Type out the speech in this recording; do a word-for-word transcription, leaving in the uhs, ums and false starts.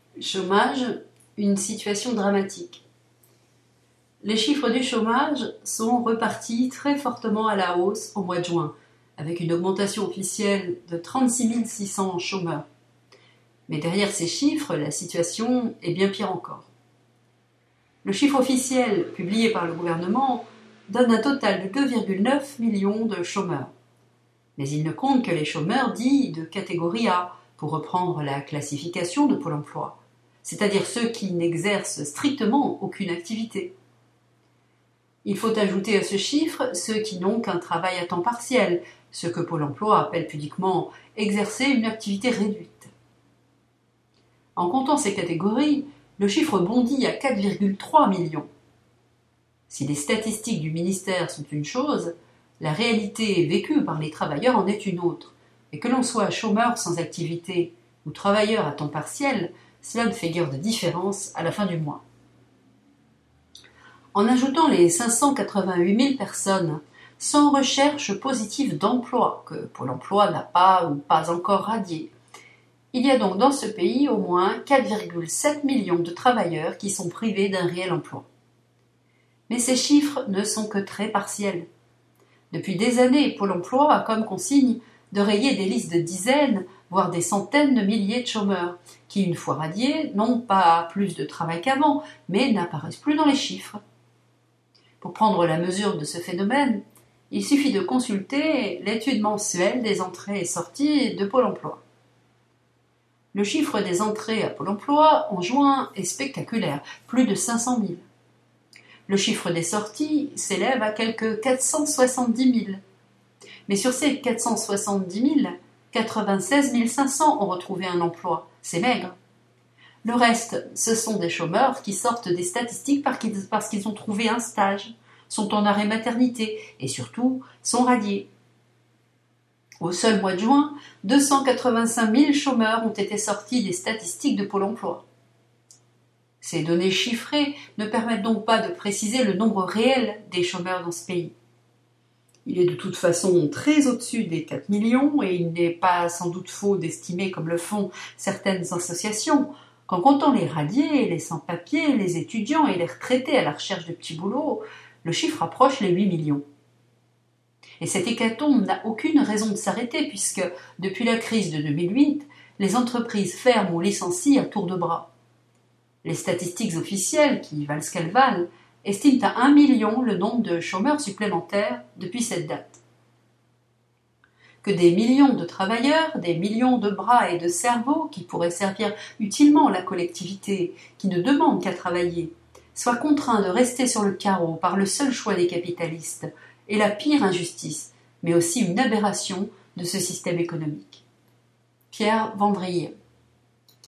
Chômage, une situation dramatique. Les chiffres du chômage sont repartis très fortement à la hausse au mois de juin, avec une augmentation officielle de trente-six mille six cents chômeurs. Mais derrière ces chiffres, la situation est bien pire encore. Le chiffre officiel publié par le gouvernement donne un total de deux virgule neuf millions de chômeurs. Mais il ne compte que les chômeurs dits de catégorie A, pour reprendre la classification de Pôle emploi, c'est-à-dire ceux qui n'exercent strictement aucune activité. Il faut ajouter à ce chiffre ceux qui n'ont qu'un travail à temps partiel, ce que Pôle emploi appelle pudiquement exercer une activité réduite. En comptant ces catégories, le chiffre bondit à quatre virgule trois millions. Si les statistiques du ministère sont une chose, la réalité vécue par les travailleurs en est une autre, et que l'on soit chômeur sans activité ou travailleur à temps partiel, cela ne fait guère de différence à la fin du mois. En ajoutant les cinq cent quatre-vingt-huit mille personnes sans recherche positive d'emploi, que Pôle emploi n'a pas ou pas encore radié, il y a donc dans ce pays au moins quatre virgule sept millions de travailleurs qui sont privés d'un réel emploi. Mais ces chiffres ne sont que très partiels. Depuis des années, Pôle emploi a comme consigne de rayer des listes de dizaines, voire des centaines de milliers de chômeurs, qui, une fois radiés, n'ont pas plus de travail qu'avant, mais n'apparaissent plus dans les chiffres. Pour prendre la mesure de ce phénomène, il suffit de consulter l'étude mensuelle des entrées et sorties de Pôle emploi. Le chiffre des entrées à Pôle emploi en juin est spectaculaire, plus de cinq cent mille. Le chiffre des sorties s'élève à quelque quatre cent soixante-dix mille. Mais sur ces quatre cent soixante-dix mille, quatre-vingt-seize mille cinq cents ont retrouvé un emploi. C'est maigre. Le reste, ce sont des chômeurs qui sortent des statistiques parce qu'ils ont trouvé un stage, sont en arrêt maternité et surtout sont radiés. Au seul mois de juin, deux cent quatre-vingt-cinq mille chômeurs ont été sortis des statistiques de Pôle emploi. Ces données chiffrées ne permettent donc pas de préciser le nombre réel des chômeurs dans ce pays. Il est de toute façon très au-dessus des quatre millions et il n'est pas sans doute faux d'estimer, comme le font certaines associations, qu'en comptant les radiés, les sans-papiers, les étudiants et les retraités à la recherche de petits boulots, le chiffre approche les huit millions. Et cette hécatombe n'a aucune raison de s'arrêter puisque, depuis la crise de deux mille huit, les entreprises ferment ou licencient à tour de bras. Les statistiques officielles, qui valent ce qu'elles valent, estiment à un million le nombre de chômeurs supplémentaires depuis cette date. Que des millions de travailleurs, des millions de bras et de cerveaux qui pourraient servir utilement la collectivité, qui ne demandent qu'à travailler, soient contraints de rester sur le carreau par le seul choix des capitalistes, est la pire injustice, mais aussi une aberration de ce système économique. Pierre Vendrier.